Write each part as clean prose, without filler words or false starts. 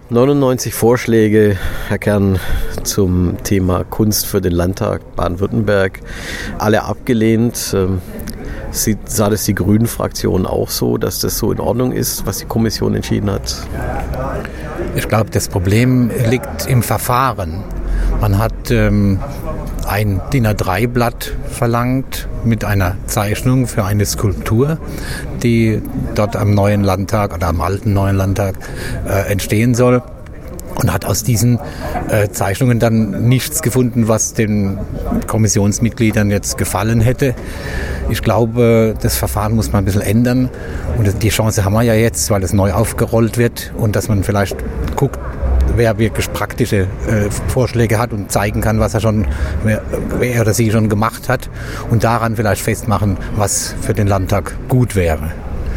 99 Vorschläge, Herr Kern, zum Thema Kunst für den Landtag Baden-Württemberg. Alle abgelehnt. Sah das die Grünen-Fraktion auch so, dass das so in Ordnung ist, was die Kommission entschieden hat? Ich glaube, das Problem liegt im Verfahren. Man hat ein DIN A3-Blatt verlangt mit einer Zeichnung für eine Skulptur, die dort am neuen Landtag oder am alten neuen Landtag entstehen soll. Und hat aus diesen Zeichnungen dann nichts gefunden, was den Kommissionsmitgliedern jetzt gefallen hätte. Ich glaube, das Verfahren muss man ein bisschen ändern. Und die Chance haben wir ja jetzt, weil es neu aufgerollt wird und dass man vielleicht guckt, wer wirklich praktische Vorschläge hat und zeigen kann, was wer er oder sie schon gemacht hat und daran vielleicht festmachen, was für den Landtag gut wäre.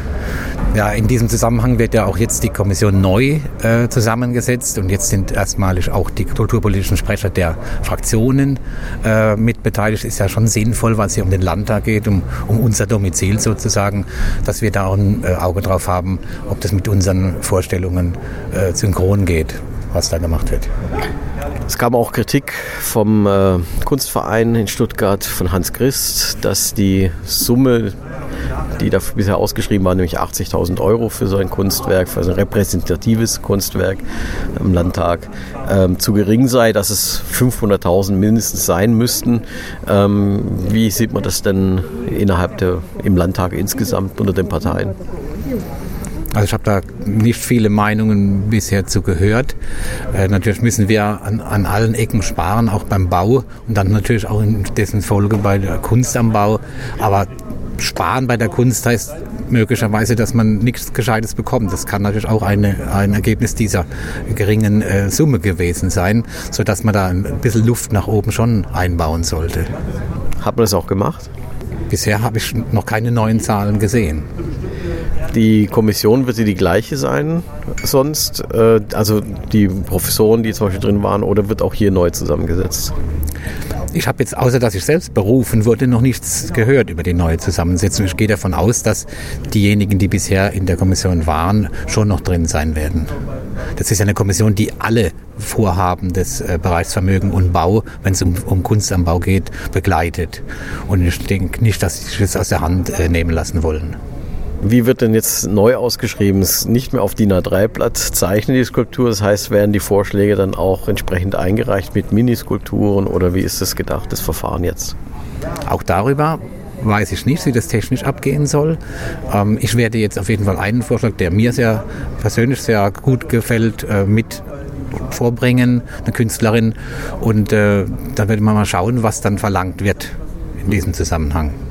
Ja, in diesem Zusammenhang wird ja auch jetzt die Kommission neu zusammengesetzt und jetzt sind erstmalig auch die kulturpolitischen Sprecher der Fraktionen mit beteiligt. Ist ja schon sinnvoll, weil es hier um den Landtag geht, um unser Domizil sozusagen, dass wir da auch ein Auge drauf haben, ob das mit unseren Vorstellungen synchron geht, was da gemacht wird. Es kam auch Kritik vom Kunstverein in Stuttgart von Hans Christ, dass die Summe, die dafür bisher ausgeschrieben war, nämlich 80.000 € für so ein Kunstwerk, für so ein repräsentatives Kunstwerk im Landtag, zu gering sei, dass es 500.000 mindestens sein müssten. Wie sieht man das denn im Landtag insgesamt unter den Parteien? Also ich habe da nicht viele Meinungen bisher zu gehört. Natürlich müssen wir an allen Ecken sparen, auch beim Bau und dann natürlich auch in dessen Folge bei der Kunst am Bau. Aber sparen bei der Kunst heißt möglicherweise, dass man nichts Gescheites bekommt. Das kann natürlich auch ein Ergebnis dieser geringen Summe gewesen sein, sodass man da ein bisschen Luft nach oben schon einbauen sollte. Hat man das auch gemacht? Bisher habe ich noch keine neuen Zahlen gesehen. Die Kommission wird die gleiche sein sonst? Also die Professoren, die zum Beispiel drin waren, oder wird auch hier neu zusammengesetzt? Ich habe jetzt, außer dass ich selbst berufen wurde, noch nichts gehört über die neue Zusammensetzung. Ich gehe davon aus, dass diejenigen, die bisher in der Kommission waren, schon noch drin sein werden. Das ist ja eine Kommission, die alle Vorhaben des Bereichs Vermögen und Bau, wenn es um Kunst am Bau geht, begleitet. Und ich denke nicht, dass sie es aus der Hand nehmen lassen wollen. Wie wird denn jetzt neu ausgeschrieben? Es ist nicht mehr auf DIN A3-Blatt zeichnen die Skulptur. Das heißt, werden die Vorschläge dann auch entsprechend eingereicht mit Miniskulpturen oder wie ist das gedacht, das Verfahren jetzt? Auch darüber weiß ich nicht, wie das technisch abgehen soll. Ich werde jetzt auf jeden Fall einen Vorschlag, der mir persönlich sehr gut gefällt, mit vorbringen, eine Künstlerin. Und dann werden wir mal schauen, was dann verlangt wird in diesem Zusammenhang.